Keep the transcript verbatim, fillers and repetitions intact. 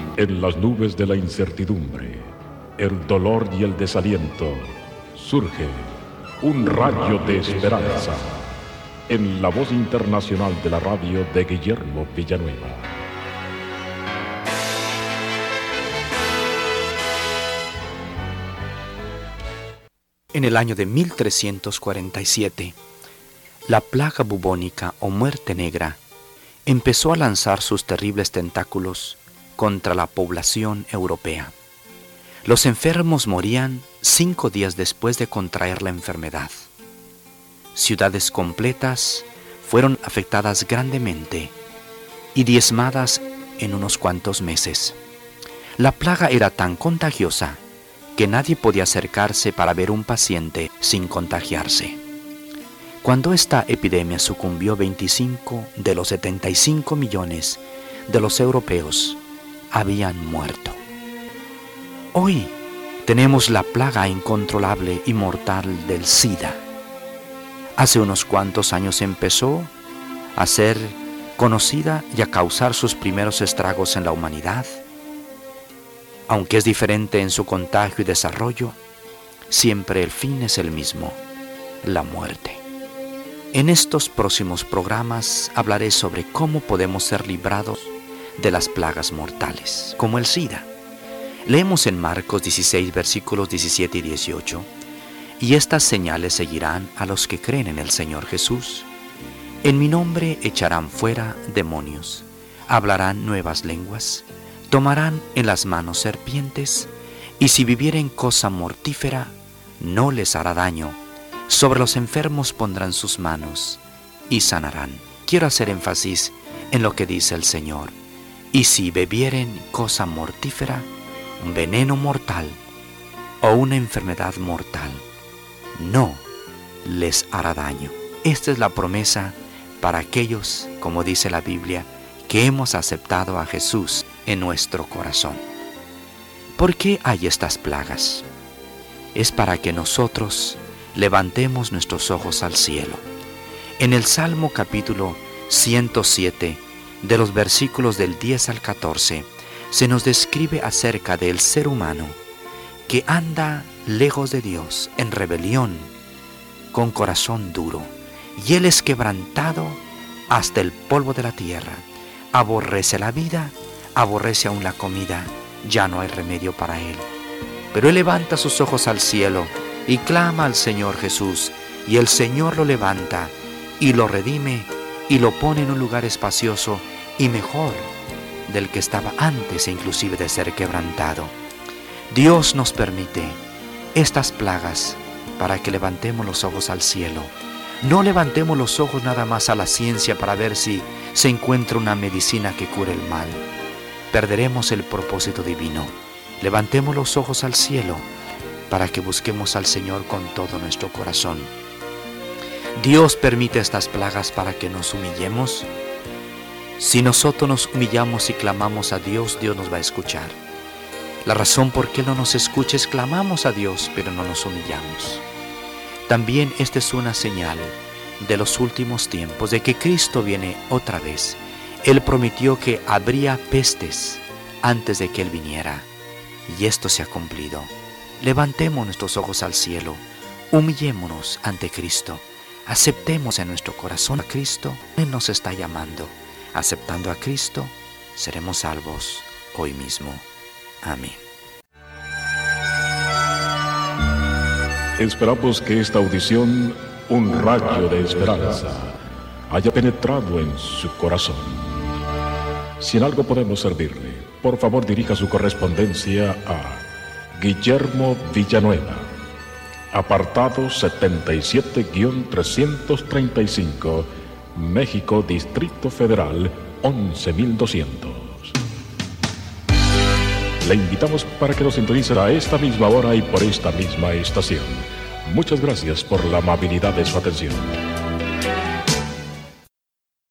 En las nubes de la incertidumbre, el dolor y el desaliento, surge un rayo de esperanza en la voz internacional de la radio de Guillermo Villanueva. En el año de mil trescientos cuarenta y siete, la plaga bubónica o muerte negra empezó a lanzar sus terribles tentáculos contra la población europea. Los enfermos morían cinco días después de contraer la enfermedad. Ciudades completas fueron afectadas grandemente y diezmadas en unos cuantos meses. La plaga era tan contagiosa que nadie podía acercarse para ver un paciente sin contagiarse. Cuando esta epidemia sucumbió, veinticinco de los setenta y cinco millones de los europeos habían muerto. Hoy tenemos la plaga incontrolable y mortal del SIDA. Hace unos cuantos años empezó a ser conocida y a causar sus primeros estragos en la humanidad. Aunque es diferente en su contagio y desarrollo, siempre el fin es el mismo, la muerte. En estos próximos programas hablaré sobre cómo podemos ser librados de las plagas mortales, como el SIDA. Leemos en Marcos dieciséis, versículos diecisiete y dieciocho, y estas señales seguirán a los que creen en el Señor Jesús. En mi nombre echarán fuera demonios, hablarán nuevas lenguas, tomarán en las manos serpientes, y si vivieren cosa mortífera, no les hará daño. Sobre los enfermos pondrán sus manos y sanarán. Quiero hacer énfasis en lo que dice el Señor. Y si bebieren cosa mortífera, un veneno mortal o una enfermedad mortal, no les hará daño. Esta es la promesa para aquellos, como dice la Biblia, que hemos aceptado a Jesús en nuestro corazón. ¿Por qué hay estas plagas? Es para que nosotros levantemos nuestros ojos al cielo. En el Salmo capítulo ciento siete, de los versículos del diez al catorce, se nos describe acerca del ser humano que anda lejos de Dios, en rebelión, con corazón duro, y él es quebrantado hasta el polvo de la tierra. Aborrece la vida, aborrece aún la comida, ya no hay remedio para él. Pero él levanta sus ojos al cielo y clama al Señor Jesús, y el Señor lo levanta y lo redime y lo pone en un lugar espacioso y mejor del que estaba antes e inclusive de ser quebrantado. Dios nos permite estas plagas para que levantemos los ojos al cielo. No levantemos los ojos nada más a la ciencia para ver si se encuentra una medicina que cure el mal. Perderemos el propósito divino. Levantemos los ojos al cielo para que busquemos al Señor con todo nuestro corazón. Dios permite estas plagas para que nos humillemos. Si nosotros nos humillamos y clamamos a Dios, Dios nos va a escuchar. La razón por qué no nos escucha es clamamos a Dios, pero no nos humillamos. También esta es una señal de los últimos tiempos, de que Cristo viene otra vez. Él prometió que habría pestes antes de que Él viniera, y esto se ha cumplido. Levantemos nuestros ojos al cielo, humillémonos ante Cristo, aceptemos en nuestro corazón a Cristo. Él nos está llamando. Aceptando a Cristo, seremos salvos hoy mismo. Amén. Esperamos que esta audición, un rayo de esperanza, haya penetrado en su corazón. Si en algo podemos servirle, por favor dirija su correspondencia a Guillermo Villanueva, apartado setenta y siete trescientos treinta y cinco, México, Distrito Federal, once mil doscientos. Le invitamos para que nos sintonice a esta misma hora y por esta misma estación. Muchas gracias por la amabilidad de su atención.